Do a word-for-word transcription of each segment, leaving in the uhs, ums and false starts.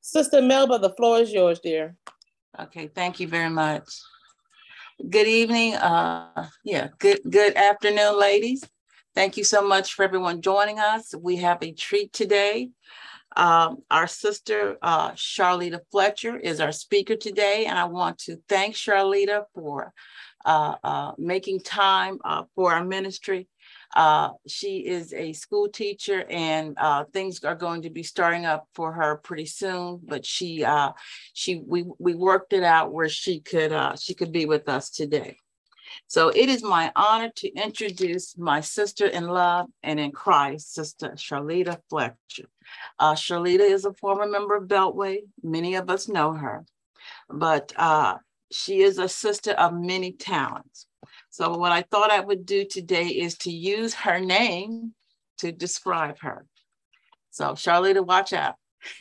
Sister Melba, the floor is yours, dear. Okay, thank you very much. Good evening. Uh, yeah, good good afternoon, ladies. Thank you so much for everyone joining us. We have a treat today. Um, our sister, uh, Charlita Fletcher, is our speaker today, and I want to thank Charlita for uh, uh, making time uh, for our ministry. Uh, she is a school teacher, and uh, things are going to be starting up for her pretty soon. But she, uh, she, we we worked it out where she could uh, she could be with us today. So it is my honor to introduce my sister in love and in Christ, Sister Charlita Fletcher. Uh, Charlita is a former member of Beltway. Many of us know her, but uh, she is a sister of many talents. So what I thought I would do today is to use her name to describe her. So Charlita, watch out.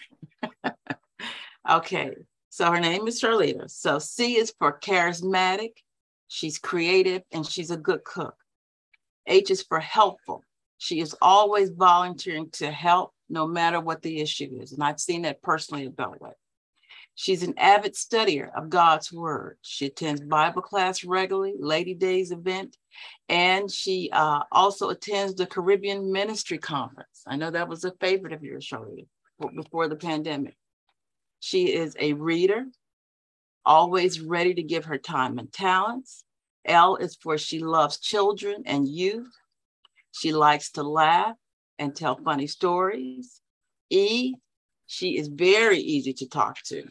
Okay, so her name is Charlita. So C is for charismatic. She's creative and she's a good cook. H is for helpful. She is always volunteering to help no matter what the issue is. And I've seen that personally at Beltway. She's an avid studier of God's word. She attends Bible class regularly, Lady Days event, and she uh, also attends the Caribbean Ministry Conference. I know that was a favorite of yours, Charlita, before the pandemic. She is a reader, always ready to give her time and talents. L is for she loves children and youth. She likes to laugh and tell funny stories. E, she is very easy to talk to.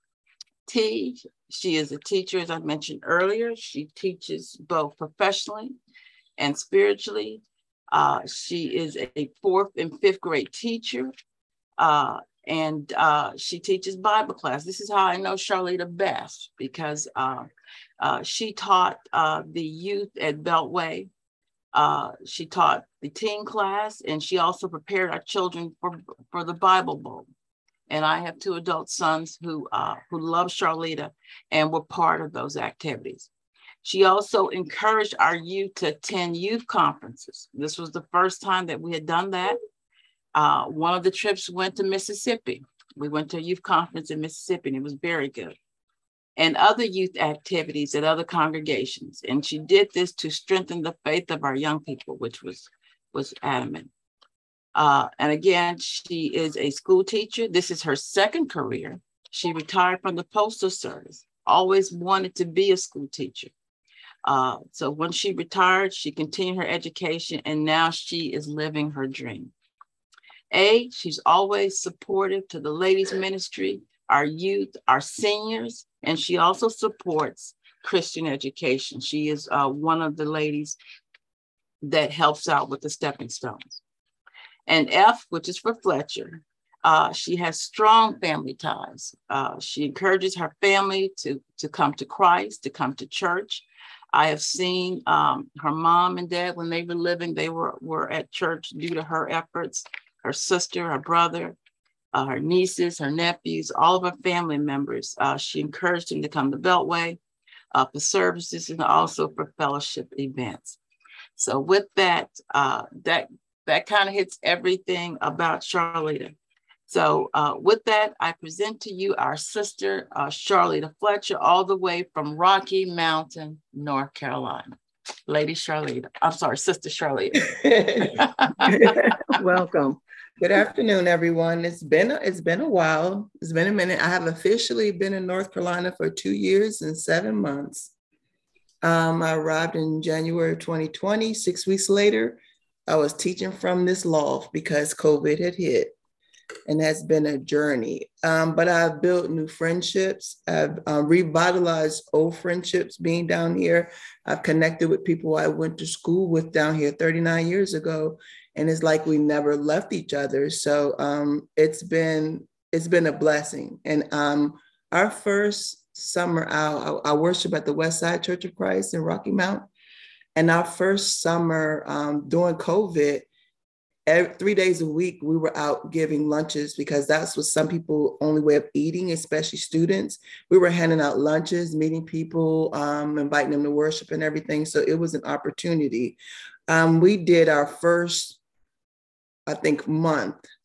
T, she is a teacher, as I mentioned earlier. She teaches both professionally and spiritually. Uh, she is a fourth and fifth grade teacher. Uh, and uh, she teaches Bible class. This is how I know Charlita best, because uh, uh, she taught uh, the youth at Beltway. Uh, she taught the teen class, and she also prepared our children for, for the Bible Bowl. And I have two adult sons who, uh, who love Charlita and were part of those activities. She also encouraged our youth to attend youth conferences. This was the first time that we had done that. Uh, one of the trips went to Mississippi. We went to a youth conference in Mississippi, and it was very good. And other youth activities at other congregations. And she did this to strengthen the faith of our young people, which was, was adamant. Uh, and again, she is a school teacher. This is her second career. She retired from the Postal Service, always wanted to be a school teacher. Uh, so when she retired, she continued her education, and now she is living her dream. A, she's always supportive to the ladies ministry, our youth, our seniors, and she also supports Christian education. She is uh, one of the ladies that helps out with the stepping stones. And F, which is for Fletcher, uh, she has strong family ties. Uh, she encourages her family to, to come to Christ, to come to church. I have seen um, her mom and dad, when they were living, they were, were at church due to her efforts. Her sister, her brother, uh, her nieces, her nephews, all of her family members. Uh, she encouraged them to come to Beltway uh, for services and also for fellowship events. So with that, uh, that that kind of hits everything about Charlita. So uh, with that, I present to you our sister, uh, Charlita Fletcher, all the way from Rocky Mountain, North Carolina. Lady Charlita, I'm sorry, Sister Charlita. Welcome. Good afternoon, everyone. It's been, a, it's been a while. It's been a minute. I have officially been in North Carolina for two years and seven months. Um, I arrived in January of twenty twenty. Six weeks later, I was teaching from this loft because COVID had hit, and that's been a journey. Um, but I've built new friendships. I've uh, revitalized old friendships being down here. I've connected with people I went to school with down here thirty-nine years ago, and it's like we never left each other. So um, it's been it's been a blessing. And um, our first summer out, I, I worship at the West Side Church of Christ in Rocky Mount. And our first summer um, during COVID, every, three days a week, we were out giving lunches because that's what some people only way of eating, especially students. We were handing out lunches, meeting people, um, inviting them to worship and everything. So it was an opportunity. Um, we did our first, I think, month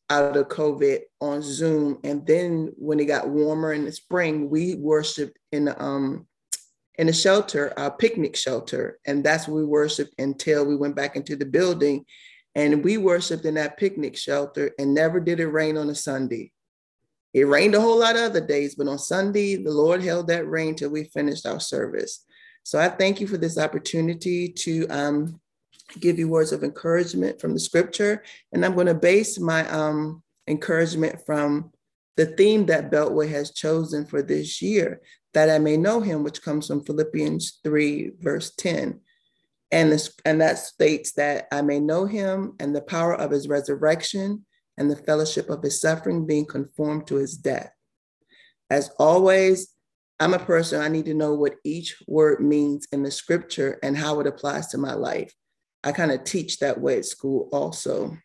out of COVID on Zoom. And then when it got warmer in the spring, we worshiped in the, um, in a shelter, a picnic shelter. And that's where we worshiped until we went back into the building. And we worshiped in that picnic shelter, and never did it rain on a Sunday. It rained a whole lot of other days, but on Sunday, the Lord held that rain till we finished our service. So I thank you for this opportunity to um, give you words of encouragement from the scripture. And I'm going to base my um, encouragement from the theme that Beltway has chosen for this year, that I may know him, which comes from Philippians three, verse ten. And, this, and that states that I may know him and the power of his resurrection and the fellowship of his suffering, being conformed to his death. As always, I'm a person, I need to know what each word means in the scripture and how it applies to my life. I kind of teach that way at school also.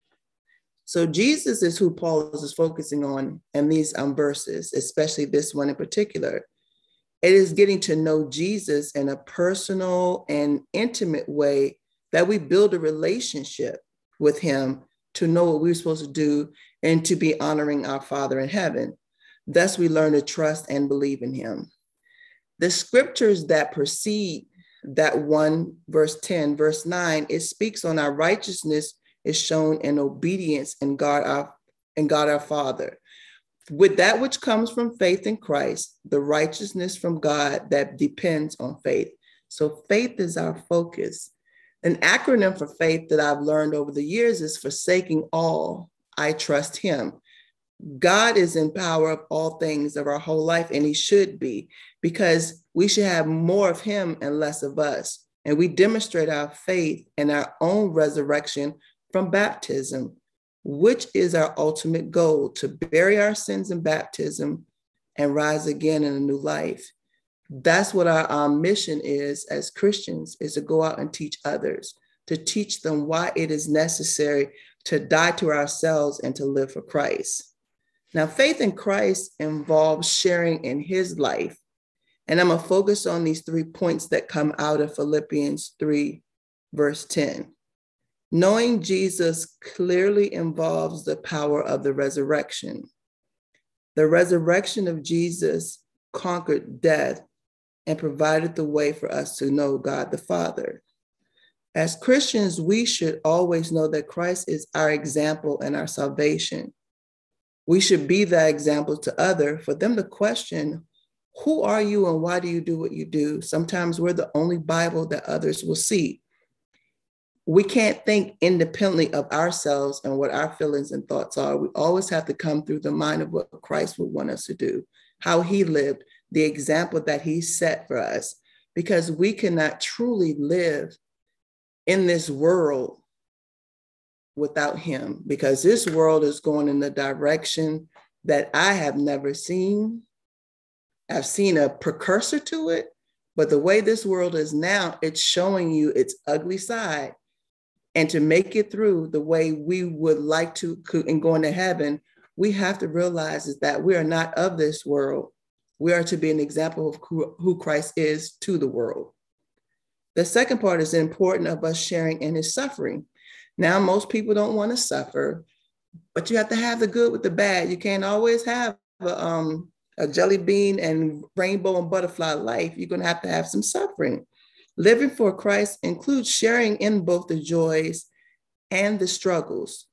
So Jesus is who Paul is focusing on in these um, verses, especially this one in particular. It is getting to know Jesus in a personal and intimate way that we build a relationship with him to know what we're supposed to do and to be honoring our Father in heaven. Thus, we learn to trust and believe in him. The scriptures that precede that one, verse ten, verse nine, it speaks on our righteousness is shown in obedience in God our, in God our Father. With that which comes from faith in Christ, the righteousness from God that depends on faith. So faith is our focus. An acronym for faith that I've learned over the years is forsaking all, I trust him. God is in power of all things of our whole life, and he should be, because we should have more of him and less of us. And we demonstrate our faith in our own resurrection from baptism, which is our ultimate goal, to bury our sins in baptism and rise again in a new life. That's what our, our mission is as Christians, is to go out and teach others, to teach them why it is necessary to die to ourselves and to live for Christ. Now, faith in Christ involves sharing in his life. And I'm going to focus on these three points that come out of Philippians three, verse ten. Knowing Jesus clearly involves the power of the resurrection. The resurrection of Jesus conquered death and provided the way for us to know God the Father. As Christians, we should always know that Christ is our example and our salvation. We should be that example to others, for them to question, who are you and why do you do what you do? Sometimes we're the only Bible that others will see. We can't think independently of ourselves and what our feelings and thoughts are. We always have to come through the mind of what Christ would want us to do, how he lived, the example that he set for us, because we cannot truly live in this world without him, because this world is going in the direction that I have never seen. I've seen a precursor to it, but the way this world is now, it's showing you its ugly side. And to make it through the way we would like to and going to heaven, we have to realize is that we are not of this world. We are to be an example of who Christ is to the world. The second part is important of us sharing in his suffering. Now, most people don't want to suffer, but you have to have the good with the bad. You can't always have a, um, a jelly bean and rainbow and butterfly life. You're going to have to have some suffering. Living for Christ includes sharing in both the joys and the struggles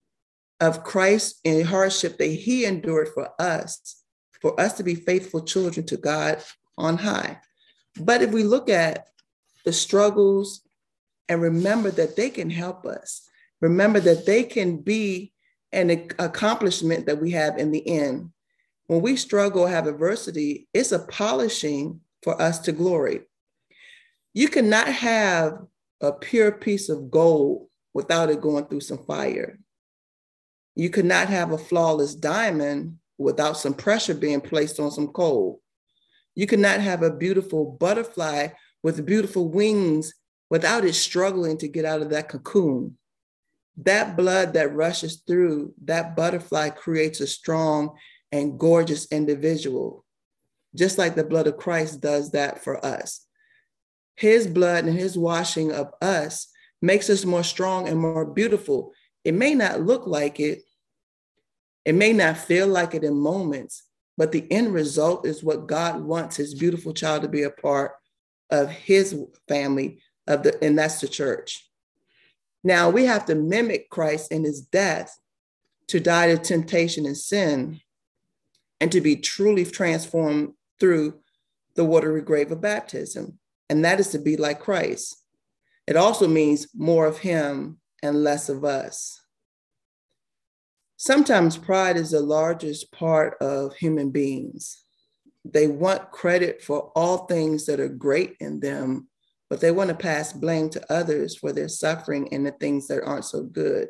of Christ and hardship that he endured for us, for us to be faithful children to God on high. But if we look at the struggles and remember that they can help us, remember that they can be an accomplishment that we have in the end. When we struggle, have adversity, it's a polishing for us to glory. You cannot have a pure piece of gold without it going through some fire. You could not have a flawless diamond without some pressure being placed on some coal. You could not have a beautiful butterfly with beautiful wings without it struggling to get out of that cocoon. That blood that rushes through that butterfly creates a strong and gorgeous individual, just like the blood of Christ does that for us. His blood and his washing of us makes us more strong and more beautiful. It may not look like it, It may not feel like it in moments, but the end result is what God wants his beautiful child to be a part of his family, of the, and that's the church. Now we have to mimic Christ in his death to die to temptation and sin and to be truly transformed through the watery grave of baptism. And that is to be like Christ. It also means more of him and less of us. Sometimes pride is the largest part of human beings. They want credit for all things that are great in them, but they want to pass blame to others for their suffering and the things that aren't so good.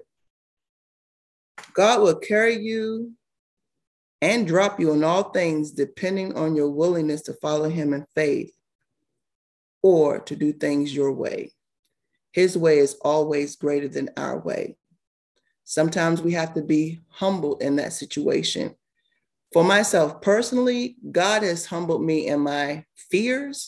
God will carry you and drop you in all things depending on your willingness to follow him in faith or to do things your way. His way is always greater than our way. Sometimes we have to be humbled in that situation. For myself personally, God has humbled me in my fears.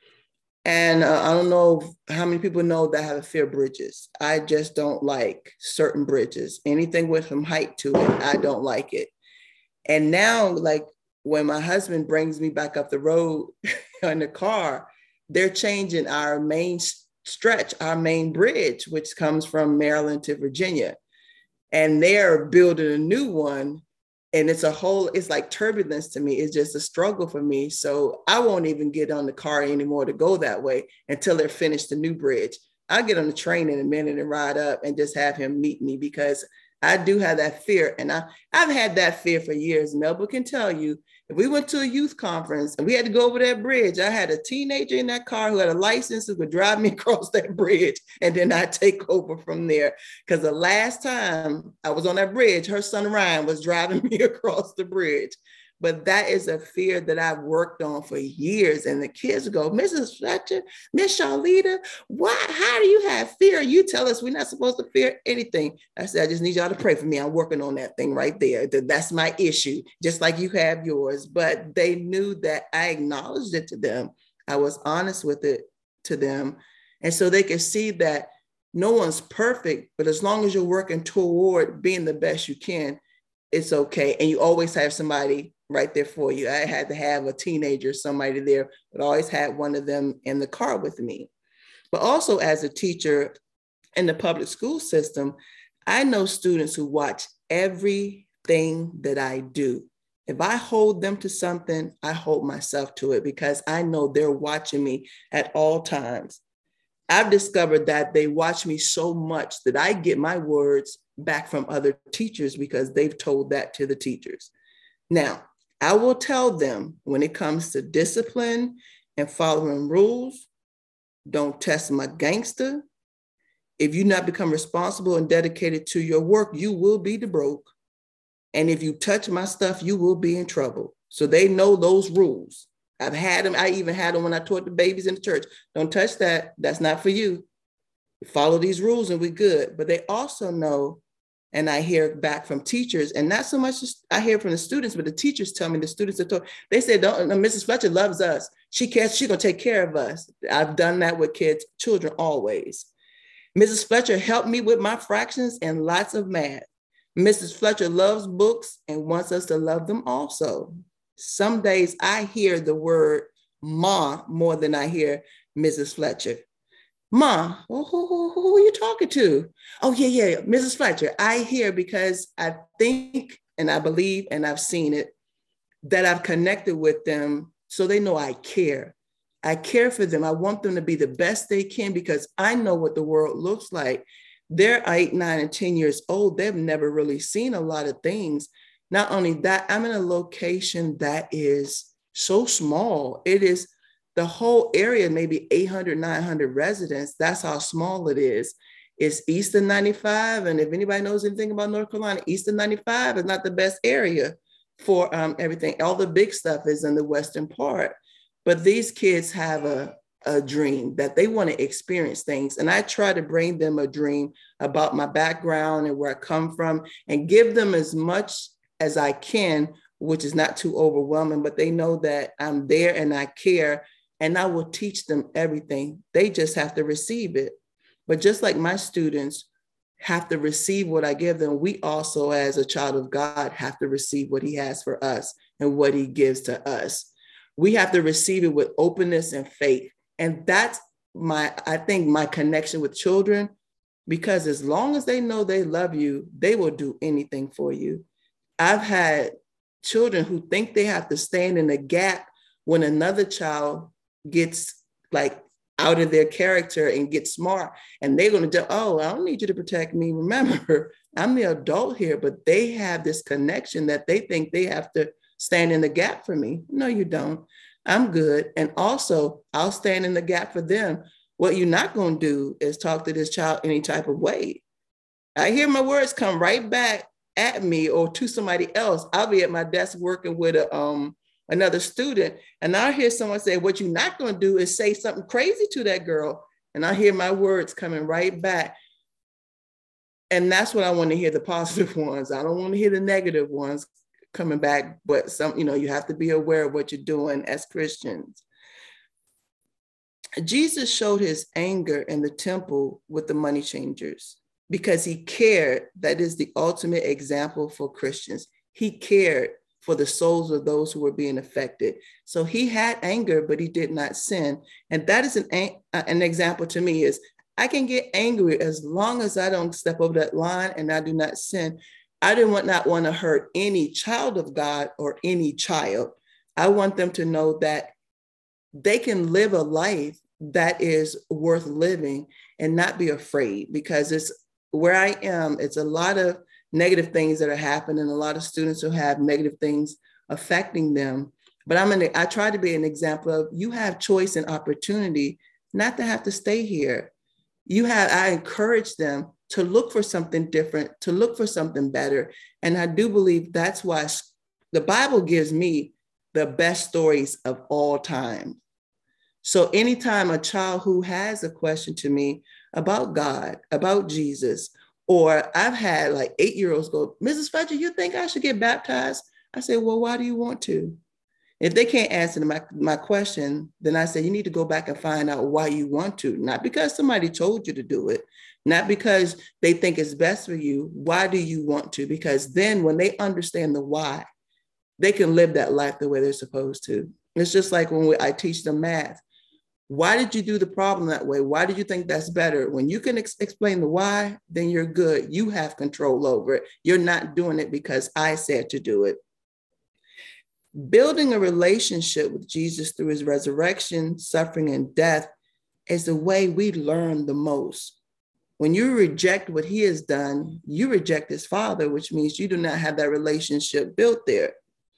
And uh, I don't know how many people know that I have a fear of bridges. I just don't like certain bridges. Anything with some height to it, I don't like it. And now, like when my husband brings me back up the road in the car, they're changing our main stretch, our main bridge, which comes from Maryland to Virginia. And they're building a new one. And it's a whole, it's like turbulence to me. It's just a struggle for me. So I won't even get on the car anymore to go that way until they're finished the new bridge. I'll get on the train in a minute and ride up and just have him meet me because I do have that fear. And I, I've had that fear for years. Melba can tell you, if we went to a youth conference and we had to go over that bridge, I had a teenager in that car who had a license who could drive me across that bridge. And then I take over from there. Because the last time I was on that bridge, her son Ryan was driving me across the bridge. But that is a fear that I've worked on for years. And the kids go, Missus Fletcher, Miss Charlita, why, how do you have fear? You tell us we're not supposed to fear anything. I said, I just need y'all to pray for me. I'm working on that thing right there. That's my issue, just like you have yours. But they knew that I acknowledged it to them. I was honest with it to them. And so they could see that no one's perfect, but as long as you're working toward being the best you can, it's okay. And you always have somebody right there for you. I had to have a teenager, somebody there, but always had one of them in the car with me. But also as a teacher in the public school system, I know students who watch everything that I do. If I hold them to something, I hold myself to it because I know they're watching me at all times. I've discovered that they watch me so much that I get my words back from other teachers because they've told that to the teachers. Now, I will tell them when it comes to discipline and following rules, don't test my gangster. If you not become responsible and dedicated to your work, you will be the broke. And if you touch my stuff, you will be in trouble. So they know those rules. I've had them. I even had them when I taught the babies in the church. Don't touch that. That's not for you. Follow these rules and we're good. But they also know, and I hear back from teachers, and not so much I hear from the students, but the teachers tell me, the students are told, they say, don't, no, Missus Fletcher loves us. She cares, she's gonna take care of us. I've done that with kids, children always. Missus Fletcher helped me with my fractions and lots of math. Missus Fletcher loves books and wants us to love them also. Some days I hear the word Ma more than I hear Missus Fletcher. Ma, who, who, who are you talking to? Oh, yeah, yeah, Missus Fletcher. I hear because I think and I believe and I've seen it that I've connected with them so they know I care. I care for them. I want them to be the best they can because I know what the world looks like. They're eight, nine, and ten years old. They've never really seen a lot of things. Not only that, I'm in a location that is so small. It is the whole area, maybe eight hundred, nine hundred residents. That's how small it is. It's east of ninety-five. And if anybody knows anything about North Carolina, east of ninety-five is not the best area for um, everything. All the big stuff is in the western part. But these kids have a, a dream that they want to experience things. And I try to bring them a dream about my background and where I come from and give them as much as I can, which is not too overwhelming, but they know that I'm there and I care. And I will teach them everything. They just have to receive it. But just like my students have to receive what I give them, we also, as a child of God, have to receive what he has for us and what he gives to us. We have to receive it with openness and faith. And that's my, I think, my connection with children, because as long as they know they love you, they will do anything for you. I've had children who think they have to stand in the gap when another child gets like out of their character and get smart, and they're going to do, oh, I don't need you to protect me. Remember, I'm the adult here, but they have this connection that they think they have to stand in the gap for me. No, you don't. I'm good. And also, I'll stand in the gap for them. What you're not going to do is talk to this child any type of way. I hear my words come right back at me or to somebody else. I'll be at my desk working with a um another student, and I'll hear someone say, what you're not going to do is say something crazy to that girl. And I hear my words coming right back. And that's what I want to hear, the positive ones. I don't want to hear the negative ones coming back, but some, you know, you have to be aware of what you're doing as Christians. Jesus showed his anger in the temple with the money changers because he cared. That is the ultimate example for Christians. He cared for the souls of those who were being affected. So he had anger, but he did not sin. And that is an, an example to me is I can get angry as long as I don't step over that line and I do not sin. I do not want to hurt any child of God or any child. I want them to know that they can live a life that is worth living and not be afraid, because it's where I am. It's a lot of negative things that are happening, a lot of students who have negative things affecting them. But I'm gonna, I try to be an example of you have choice and opportunity not to have to stay here. You have, I encourage them to look for something different, to look for something better. And I do believe that's why the Bible gives me the best stories of all time. So anytime a child who has a question to me about God, about Jesus, or I've had like eight-year-olds go, Missus Fletcher, you think I should get baptized? I say, well, why do you want to? If they can't answer my, my question, then I say, you need to go back and find out why you want to. Not because somebody told you to do it, not because they think it's best for you. Why do you want to? Because then when they understand the why, they can live that life the way they're supposed to. It's just like when we, I teach them math. Why did you do the problem that way? Why did you think that's better? When you can ex- explain the why, then you're good. You have control over it. You're not doing it because I said to do it. Building a relationship with Jesus through his resurrection, suffering, and death is the way we learn the most. When you reject what he has done, you reject his Father, which means you do not have that relationship built there.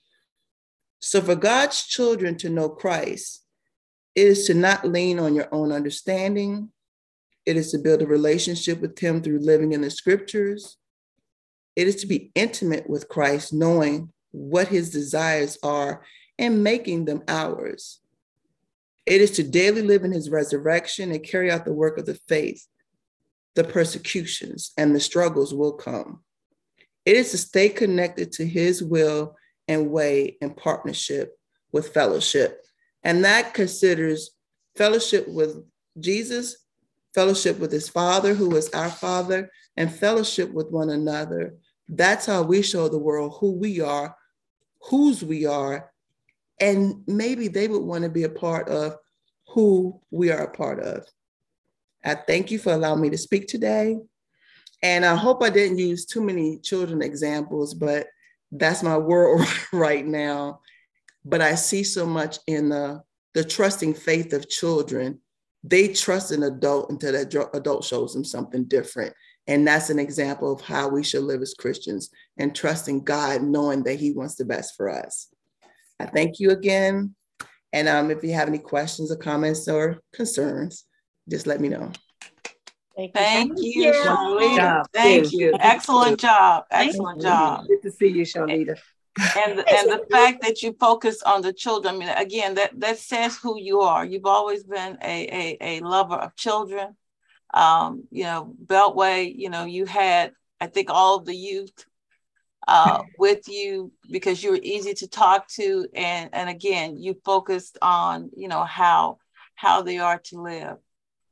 So for God's children to know Christ, it is to not lean on your own understanding. It is to build a relationship with him through living in the scriptures. It is to be intimate with Christ, knowing what his desires are and making them ours. It is to daily live in his resurrection and carry out the work of the faith. The persecutions and the struggles will come. It is to stay connected to his will and way in partnership with fellowship. And that considers fellowship with Jesus, fellowship with his Father, who is our Father, and fellowship with one another. That's how we show the world who we are, whose we are, and maybe they would want to be a part of who we are a part of. I thank you for allowing me to speak today. And I hope I didn't use too many children examples, but that's my world right now. But I see so much in the, the trusting faith of children. They trust an adult until that adult shows them something different. And that's an example of how we should live as Christians and trusting God, knowing that he wants the best for us. I thank you again. And um, if you have any questions or comments or concerns, just let me know. Thank you. Thank you, Good Sharlita. job. Thank Very you. good. Excellent job. Thank Excellent you. job. Good to see you, Sharlita. And, and the fact that you focus on the children, I mean, again, that, that says who you are. You've always been a, a, a lover of children. Um, you know, Beltway, you know, you had, I think, all of the youth uh, with you because you were easy to talk to. And, and again, you focused on, you know, how, how they are to live.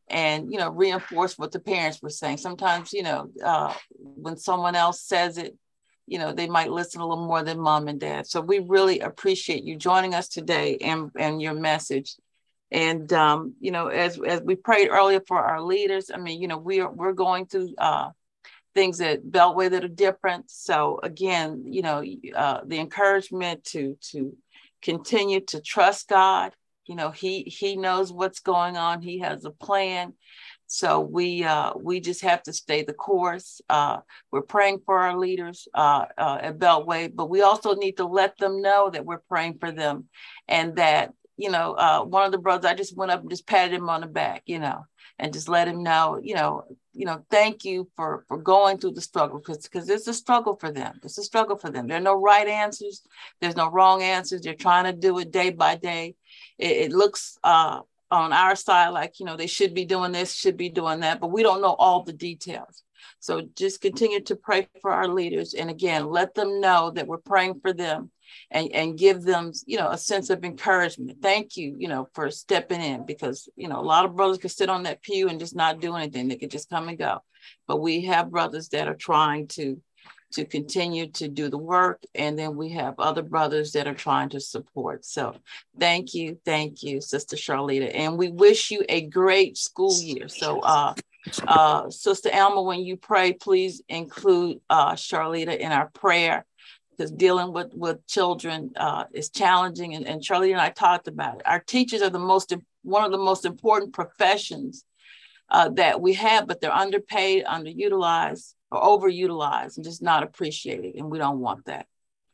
and, you know, reinforce what the parents were saying. Sometimes, you know, uh, when someone else says it, you know, they might listen a little more than mom and dad. So we really appreciate you joining us today and, and your message. And, um, you know, as, as we prayed earlier for our leaders, I mean, you know, we are, we're going through uh, things at Beltway that are different. So again, you know, uh, the encouragement to, to continue to trust God. You know, he, he knows what's going on. He has a plan. So we uh, we just have to stay the course. Uh, we're praying for our leaders uh, uh, at Beltway, but we also need to let them know that we're praying for them, and that, you know, uh, one of the brothers, I just went up and just patted him on the back, you know, and just let him know, you know, you know, thank you for for going through the struggle, because because it's a struggle for them. It's a struggle for them. There are no right answers. There's no wrong answers. They're trying to do it day by day. It, it looks uh, on our side like, you know, they should be doing this, should be doing that, but we don't know all the details. So just continue to pray for our leaders. And again, let them know that we're praying for them, and, and give them, you know, a sense of encouragement. Thank you, you know, for stepping in, because, you know, a lot of brothers could sit on that pew and just not do anything. They could just come and go. But we have brothers that are trying to to continue to do the work. And then we have other brothers that are trying to support. So thank you. Thank you, Sister Charlita. And we wish you a great school year. So uh, uh, Sister Alma, when you pray, please include uh, Charlita in our prayer, because dealing with, with children uh, is challenging. And, and Charlita and I talked about it. Our teachers are the most, one of the most important professions uh, that we have, but they're underpaid, underutilized, or overutilized, and just not appreciated. And we don't want that.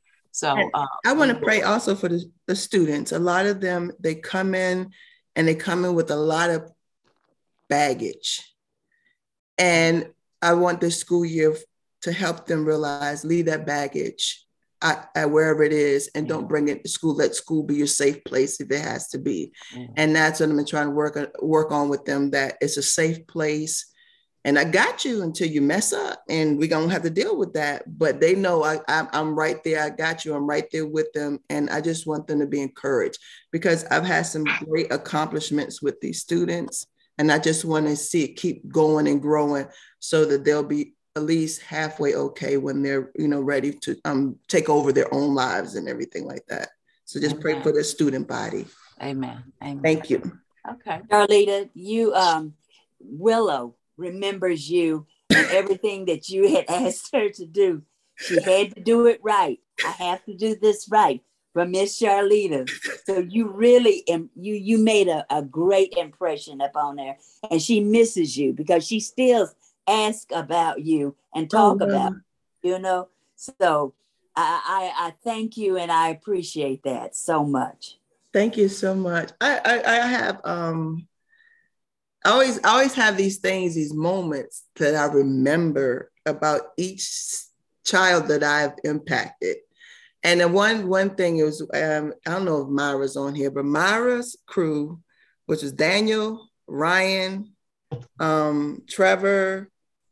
So uh, I want to pray also for the, the students. A lot of them, they come in and they come in with a lot of baggage. And I want this school year to help them realize, leave that baggage at, at wherever it is, and don't bring it to school. Let school be your safe place if it has to be. Mm-hmm. And that's what I've been trying to work, work on with them, that it's a safe place. And I got you until you mess up, and we're going to have to deal with that. But they know I, I, I'm right there. I got you. I'm right there with them. And I just want them to be encouraged, because I've had some great accomplishments with these students. And I just want to see it keep going and growing, so that they'll be at least halfway okay when they're, you know, ready to um, take over their own lives and everything like that. So just Amen. Pray for the student body. Amen. Amen. Thank you. Okay. Charlita, you, um, Willow remembers you and everything that you had asked her to do. She had to do it right. I have to do this right for Miss Charlita. So you really, you you made a, a great impression upon her, and she misses you, because she still asks about you and talk oh, about you, you know. So I, I I thank you, and I appreciate that so much. Thank you so much. I I, I have um. I always, I always have these things, these moments that I remember about each child that I've impacted. And then one, one thing it was, um, I don't know if Myra's on here, but Myra's crew, which was Daniel, Ryan, um, Trevor,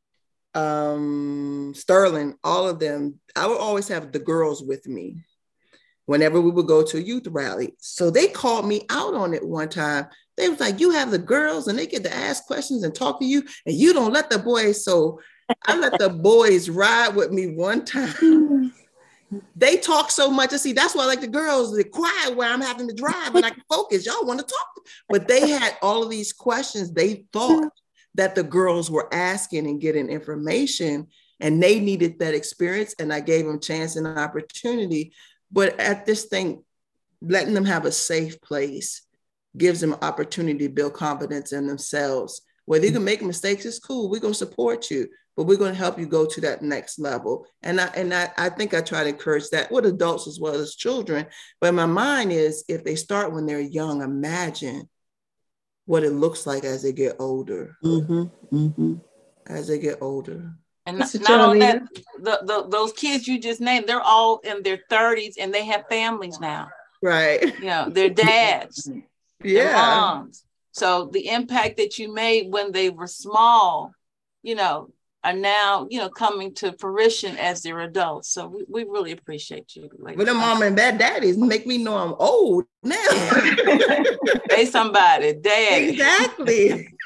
um, Sterling, all of them, I would always have the girls with me whenever we would go to a youth rally. So they called me out on it one time. They was like, you have the girls and they get to ask questions and talk to you, and you don't let the boys. So I let the boys ride with me one time. They talk so much. I see, that's why I like the girls, they're quiet where I'm having to drive and I can focus. Y'all want to talk. But they had all of these questions they thought that the girls were asking and getting information, and they needed that experience. And I gave them chance and opportunity. But at this thing, letting them have a safe place gives them an opportunity to build confidence in themselves. Whether you can make mistakes, it's cool. We're going to support you, but we're going to help you go to that next level. And I and I, I think I try to encourage that with adults as well as children. But my mind is, if they start when they're young, imagine what it looks like as they get older. Mm-hmm, mm-hmm. As they get older. And not, not only that, the, the, those kids you just named, they're all in their thirties and they have families now. Right. You know, their dads. Yeah. Moms. So the impact that you made when they were small, you know, are now, you know, coming to fruition as they're adults. So we, we really appreciate you. But the mom and dad daddies make me know I'm old now. They somebody, dad. Exactly.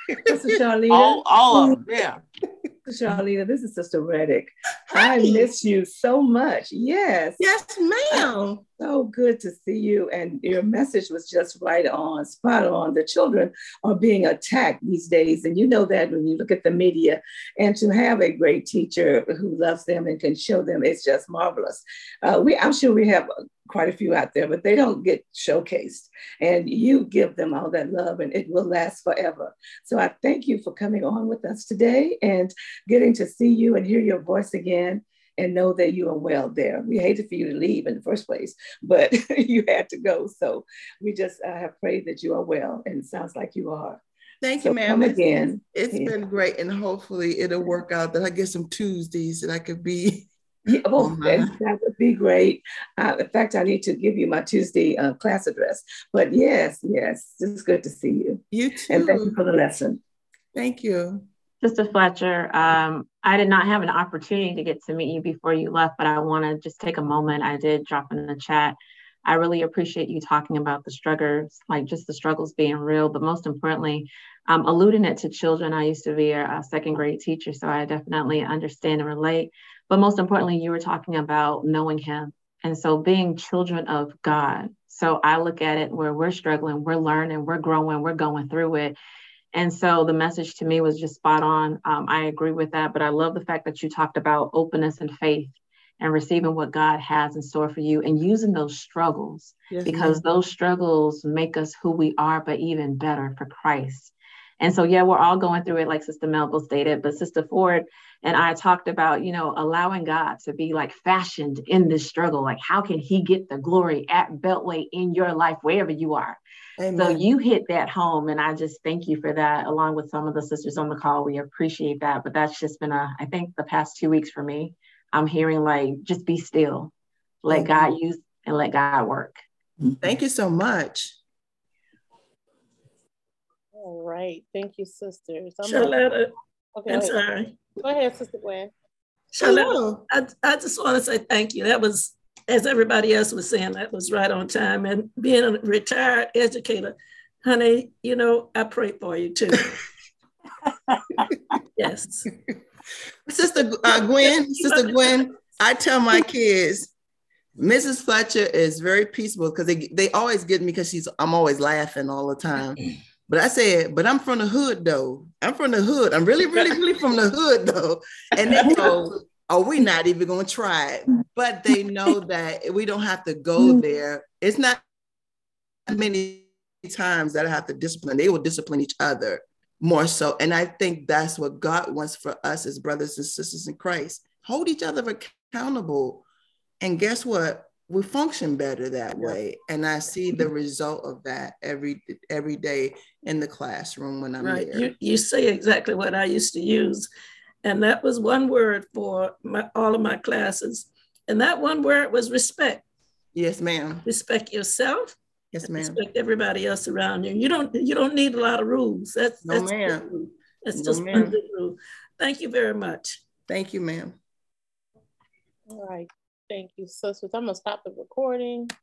Sister Charlita. All, all of them, yeah. Sister Charlita, this is Sister Reddick. I miss you so much. Yes. Yes, ma'am. So good to see you. And your message was just right on, spot on. The children are being attacked these days. And you know that when you look at the media, and to have a great teacher who loves them and can show them, it's just marvelous. Uh, we, I'm sure we have quite a few out there, but they don't get showcased. And you give them all that love and it will last forever. So I thank you for coming on with us today and getting to see you and hear your voice again and know that you are well there. We hated for you to leave in the first place, but you had to go. So we just uh, have prayed that you are well, and it sounds like you are. Thank so you, ma'am. Come It's, again. it's yeah. been great, and hopefully it'll work out that I get some Tuesdays that I could be. Yeah, well, oh that, that would be great. Uh, in fact, I need to give you my Tuesday uh, class address. But yes, yes, it's good to see you. You too. And thank you for the lesson. Thank you. Sister Fletcher, um, I did not have an opportunity to get to meet you before you left, but I want to just take a moment. I did drop in the chat. I really appreciate you talking about the struggles, like just the struggles being real, but most importantly, um, alluding it to children. I used to be a, a second grade teacher, so I definitely understand and relate. But most importantly, you were talking about knowing him. And so being children of God. So I look at it where we're struggling, we're learning, we're growing, we're going through it. And so the message to me was just spot on. Um, I agree with that, but I love the fact that you talked about openness and faith and receiving what God has in store for you and using those struggles, yes, because ma'am. Those struggles make us who we are, but even better for Christ. And so, yeah, we're all going through it, like Sister Melville stated, but Sister Ford and I talked about, you know, allowing God to be like fashioned in this struggle. Like, how can he get the glory at Beltway in your life, wherever you are? Amen. So you hit that home, and I just thank you for that, along with some of the sisters on the call. We appreciate that. But that's just been a, I think the past two weeks for me, I'm hearing like, just be still, let mm-hmm. God use and let God work. Thank you so much. All right. Thank you, sisters. I'm Charlotta, okay, I'm wait. sorry. Go ahead, Sister Gwen. Charlotta, I, I just want to say thank you. That was, as everybody else was saying, that was right on time. And being a retired educator, honey, you know, I pray for you too. Yes. Sister uh, Gwen, Sister Gwen, I tell my kids, Missus Fletcher is very peaceable because they, they always get me because she's I'm always laughing all the time. But I said, but I'm from the hood though. I'm from the hood. I'm really, really, really from the hood though. And they go, oh, we're not even going to try it. But they know that we don't have to go there. It's not many times that I have to discipline. They will discipline each other more so. And I think that's what God wants for us as brothers and sisters in Christ. Hold each other accountable. And guess what? We function better that way. And I see the result of that every every day in the classroom when I'm right. there. You, you say exactly what I used to use. And that was one word for my, all of my classes. And that one word was respect. Yes, ma'am. Respect yourself. Yes, ma'am. Respect everybody else around you. You don't you don't need a lot of rules. That's no, that's ma'am. That's no, just ma'am. one good rule. Thank you very much. Thank you, ma'am. All right. Thank you, sisters. I'm gonna stop the recording.